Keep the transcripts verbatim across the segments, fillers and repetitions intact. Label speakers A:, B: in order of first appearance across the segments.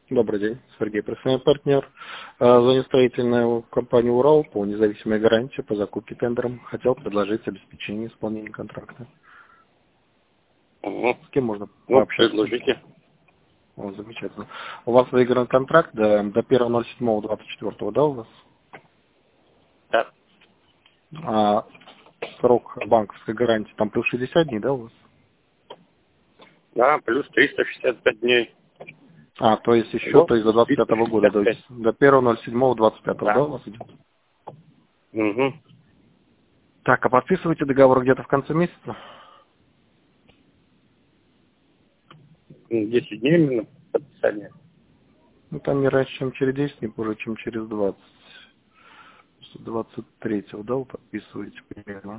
A: Добрый день, Сергей, профессиональный партнер. Звонит строительная компания «Урал» по независимой гарантии по закупке тендером. Хотел предложить обеспечение исполнения контракта.
B: Угу.
A: С кем можно
B: Ну,
A: пообщаться?
B: предложите.
A: О, замечательно. У вас выигран контракт до, до первого ноль седьмого двадцать четвёртого, да, у вас?
B: Да.
A: А срок банковской гарантии там плюс шестьдесят дней, да, у вас?
B: Да, плюс триста шестьдесят пять дней.
A: А, то есть еще,
B: Вот,
A: то есть до двадцать пятого года, то есть до первого ноль седьмого двадцать пятого, да,
B: Да.
A: у вас идет?
B: Угу.
A: Так, а подписываете договор где-то в конце месяца?
B: десять дней именно подписание.
A: Ну, там не раньше, чем через десять, не позже, чем через двадцать. двадцать третьего, да, вы подписываете примерно?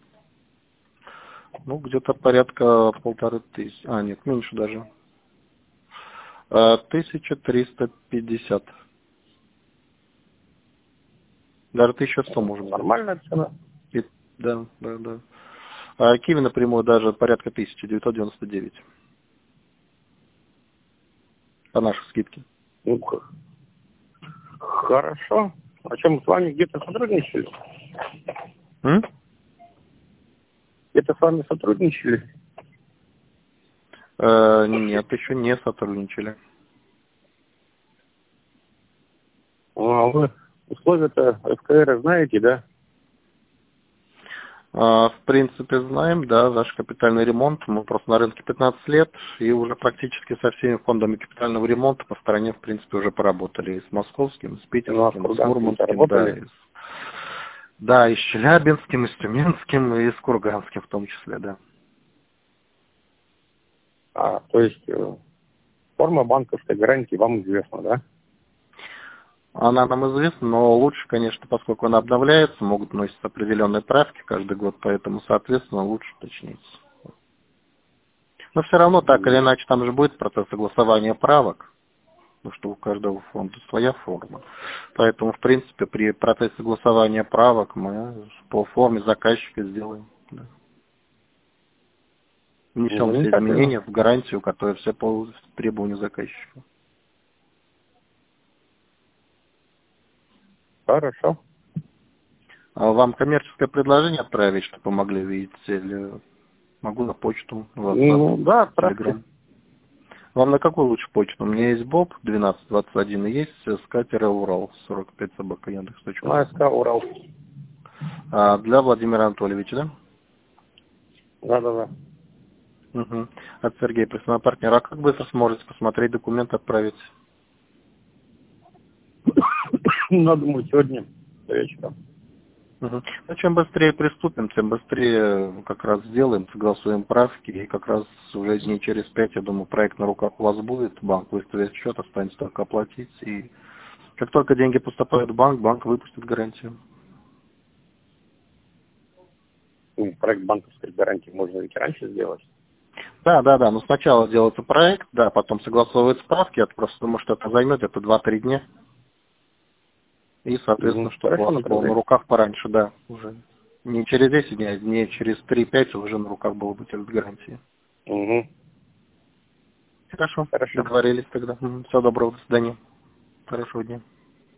A: Ну, где-то порядка полторы тысячи. А, нет, меньше даже. А, тысяча триста пятьдесят. Даже тысяча сто может быть.
B: Нормальная цена.
A: И- да, да, да. А Киви напрямую даже порядка тысяча девятьсот девяносто девять. По нашей скидке.
B: Ну, х- хорошо. А чем мы с вами где-то сотрудничали?
A: М?
B: Где-то с вами сотрудничали?
A: Э, нет, еще не сотрудничали.
B: А вы условия-то эф ка эр знаете, да?
A: А, В принципе, знаем, да, наш капитальный ремонт. Мы просто на рынке пятнадцать лет, и уже практически со всеми фондами капитального ремонта по стране, в принципе, уже поработали. И с московским, и с
B: Ну, а с
A: питерским, и с
B: Курганским-то
A: мурманским, да,
B: работали?
A: и с, да, и с челябинским, и с тюменским, и с курганским в том числе, да.
B: А, то есть э, форма банковской гарантии вам известна, да?
A: Она нам известна, но лучше, конечно, поскольку она обновляется, могут вноситься определенные правки каждый год, поэтому, соответственно, лучше уточнить. Но все равно, так или иначе, там же будет процесс согласования правок. Потому что у каждого фонда своя форма. Поэтому, в принципе, при процессе согласования правок мы по форме заказчика сделаем. Да.
B: Ну,
A: Внесем все
B: замечательно.
A: изменения в гарантию, которые все по требованию заказчика.
B: Хорошо.
A: А вам коммерческое предложение отправить, чтобы помогли видеть, или могу на почту, WhatsApp,
B: Ну, да, отправьте.
A: Telegram. Вам на какую лучше почту? У меня есть Боб двенадцать двадцать один и есть скатер Урал сорок пять собака яндекс точка
B: На
A: ру.
B: СК Урал.
A: А для Владимира Анатольевича, да?
B: Да-да-да.
A: Угу. От Сергея, профессионального партнера. А как быстро сможете посмотреть документ, отправить?
B: Ну, думаю, сегодня вечером.
A: Угу. Ну, чем быстрее приступим, тем быстрее как раз сделаем, согласуем правки, и как раз уже дней через пять, я думаю, проект на руках у вас будет, банк выставит счет, останется только оплатить, и как только деньги поступают в банк, банк выпустит гарантию.
B: Ну, проект банковской гарантии можно ведь раньше сделать.
A: Да, да, да, но сначала делается проект, да, потом согласовывают справки, я просто думаю, что это займет это два-три дня. И, соответственно,
B: Угу.
A: чтобы у
B: Хорошо,
A: вас было на
B: направляйте.
A: руках пораньше, да, уже. Не через десять дней, а дней через три-пять уже на руках было бы через гарантии.
B: Угу.
A: Хорошо,
B: Хорошо.
A: договорились тогда. Всего доброго, до свидания. Хорошего дня.